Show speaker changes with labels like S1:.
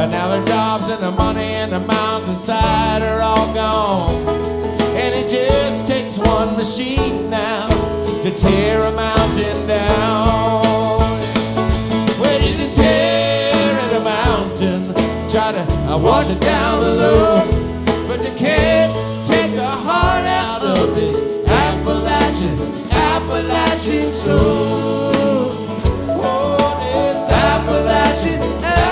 S1: But now their jobs and the money and the mountainside are all gone. And it just takes one machine now to tear a mountain down. Well, you can tear at a mountain, try to wash it down below, but you can't take the heart out of his